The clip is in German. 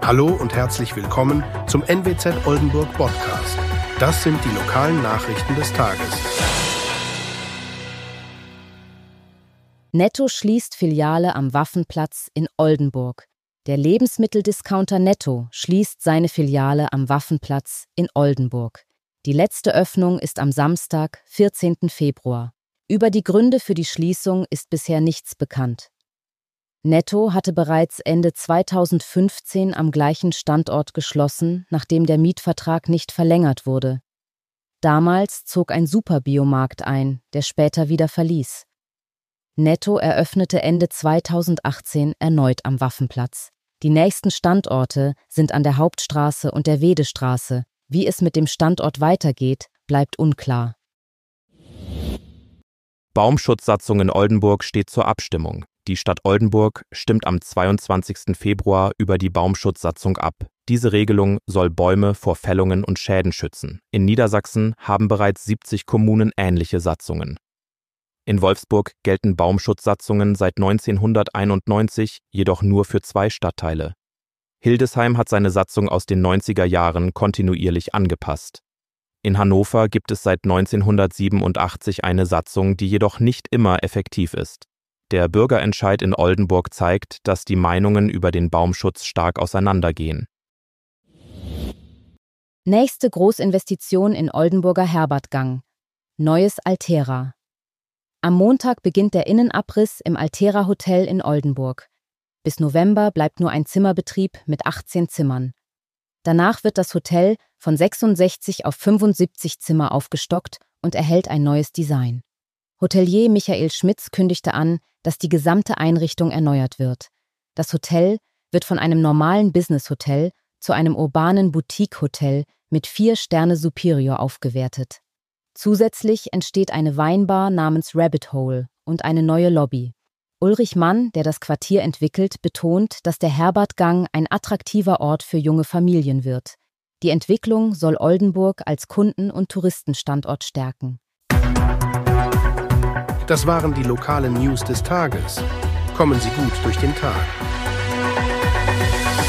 Hallo und herzlich willkommen zum NWZ Oldenburg Podcast. Das sind die lokalen Nachrichten des Tages. Netto schließt Filiale am Waffenplatz in Oldenburg. Der Lebensmitteldiscounter Netto schließt seine Filiale am Waffenplatz in Oldenburg. Die letzte Öffnung ist am Samstag, 14. Februar. Über die Gründe für die Schließung ist bisher nichts bekannt. Netto hatte bereits Ende 2015 am gleichen Standort geschlossen, nachdem der Mietvertrag nicht verlängert wurde. Damals zog ein Superbiomarkt ein, der später wieder verließ. Netto eröffnete Ende 2018 erneut am Waffenplatz. Die nächsten Standorte sind an der Hauptstraße und der Wedestraße. Wie es mit dem Standort weitergeht, bleibt unklar. Baumschutzsatzung in Oldenburg steht zur Abstimmung. Die Stadt Oldenburg stimmt am 22. Februar über die Baumschutzsatzung ab. Diese Regelung soll Bäume vor Fällungen und Schäden schützen. In Niedersachsen haben bereits 70 Kommunen ähnliche Satzungen. In Wolfsburg gelten Baumschutzsatzungen seit 1991, jedoch nur für 2 Stadtteile. Hildesheim hat seine Satzung aus den 90er Jahren kontinuierlich angepasst. In Hannover gibt es seit 1987 eine Satzung, die jedoch nicht immer effektiv ist. Der Bürgerentscheid in Oldenburg zeigt, dass die Meinungen über den Baumschutz stark auseinandergehen. Nächste Großinvestition in Oldenburger Herbertgang. Neues Altera. Am Montag beginnt der Innenabriss im Altera Hotel in Oldenburg. Bis November bleibt nur ein Zimmerbetrieb mit 18 Zimmern. Danach wird das Hotel von 66 auf 75 Zimmer aufgestockt und erhält ein neues Design. Hotelier Michael Schmitz kündigte an, dass die gesamte Einrichtung erneuert wird. Das Hotel wird von einem normalen Business-Hotel zu einem urbanen Boutique-Hotel mit 4 Sterne Superior aufgewertet. Zusätzlich entsteht eine Weinbar namens Rabbit Hole und eine neue Lobby. Ulrich Mann, der das Quartier entwickelt, betont, dass der Herbertgang ein attraktiver Ort für junge Familien wird. Die Entwicklung soll Oldenburg als Kunden- und Touristenstandort stärken. Das waren die lokalen News des Tages. Kommen Sie gut durch den Tag.